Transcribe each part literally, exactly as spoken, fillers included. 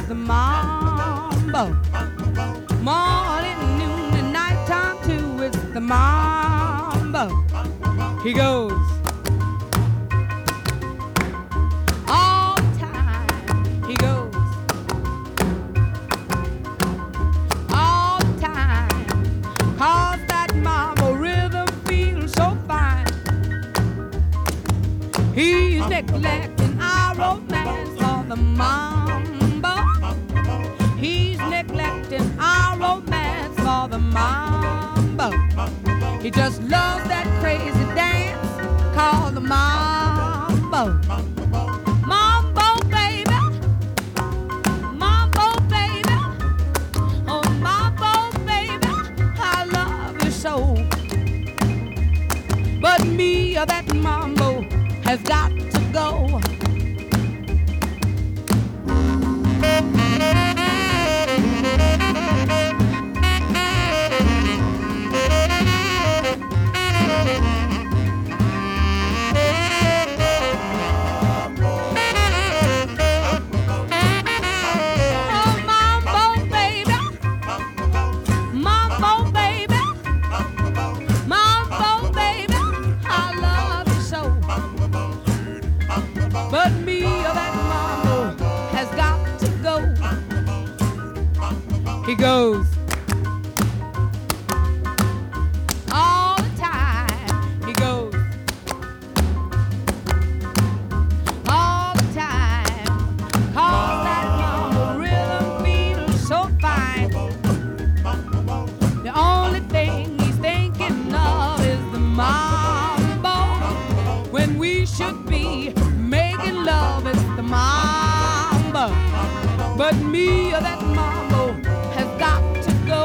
the mambo. Morning, noon, and nighttime too, it's the mambo. He goes all the time. He goes all the time. 'Cause that mambo rhythm feels so fine. He's neglecting our romance for the mambo. He's neglecting our romance for the mambo. He just loves that crazy dance called the mambo. Mambo, baby. Mambo, baby. Oh, mambo, baby. I love you so. But me, or that mambo, has got to go. But me, or that mambo, has got to go. He goes all the time. He goes all the time. 'Cause that mambo rhythm feels so fine. The only thing he's thinking of is the mambo. When we should be making love, it's the mambo. But me, or that mambo, has got to go.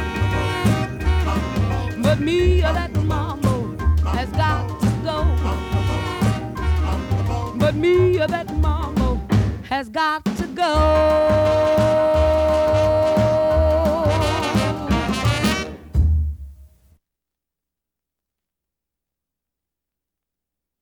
But me, or that mambo, has got to go. But me, or that mambo, has got to go.